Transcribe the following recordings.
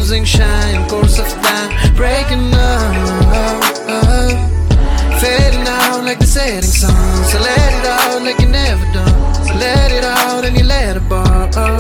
losing shine, course of time, breaking up, fading out like the setting sun. So let it out like you never done. So let it out and you let it burn.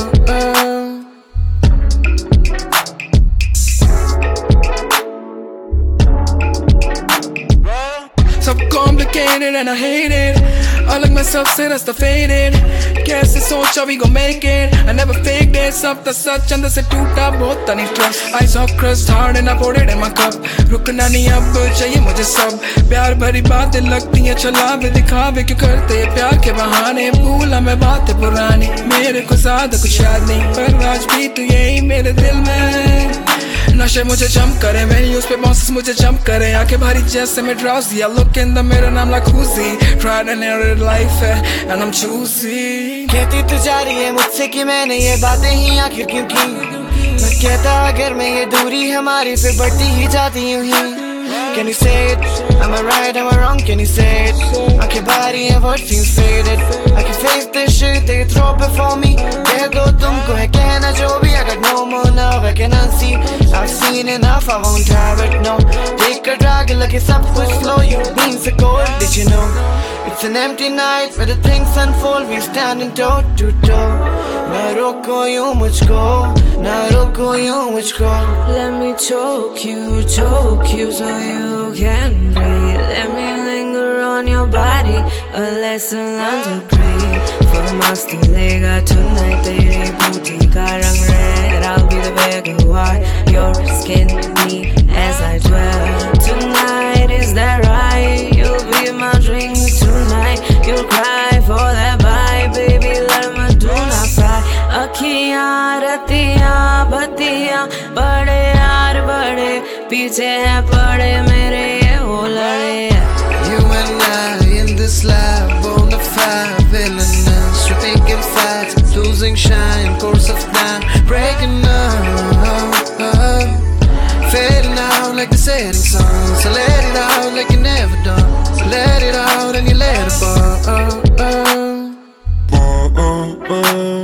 So complicated and I hate it. I like myself, say that's the faded. Guess it's so sure we gon' make it. I never faked it, सब तो सच अंदर से टूटा बहुत नहीं trust. I saw crust hard and I poured it in my cup. रुकना नहीं अब चाहिए मुझे सब. प्यार भरी बातें लगती हैं छलावे दिखावे क्यों करते हैं प्यार के बहाने. भूला मैं बातें पुरानी, मेरे को ज्यादा कुछ याद नहीं, पर आज भी तू यही मेरे दिल में. नशे मुझे जंप करे, मेरी उस पे बॉसेस मुझे जंप करे. आंखें भरी जैसे मैं drowsy. I look in the mirror and I'm like who's he? Tried and errored life है and I'm choosy. कहती तू जा रही है मुझसे कि मैंने ये बातें ही आखिर क्यों की. मैं कहता अगर मैं ये दूरी हमारी फिर बढ़ती ही जाती यूं ही. Can you say it? Am I right? Am I wrong? Can you say it? आंखें भारी हैं, what seems faded. I can face this shit they throw before me. कह दो तुमको है कहना जो भी. I got no more love I can unsee. I've seen enough, I won't have it, no. Take a drag, लगे सब कुछ slow. You mean so cold, did you know? It's an empty night where the things unfold. We standing toe to toe. ना रोको यूं मुझको, ना रोको यूं मुझको. Let me choke you so you can breathe. Let me linger on your body, a lesson learned to breathe. For must lega tonight, तेरी booty का रंग red. I'll be the beggar, why your skin me as I dwell. Tonight is that right? You'll be my drink tonight. You'll cry for that bite, baby. Let me do not fry. अखियाँ रतियाँ बत्तियाँ बड़े यार बड़े पीछे हैं पड़े मेरे ये वो लड़े. You and I in this life, bonafide villainous. We're picking fights, losing shine, course of time, breaking up, fading out like the setting sun. So let it out like you never done. So let it out and you let it burn.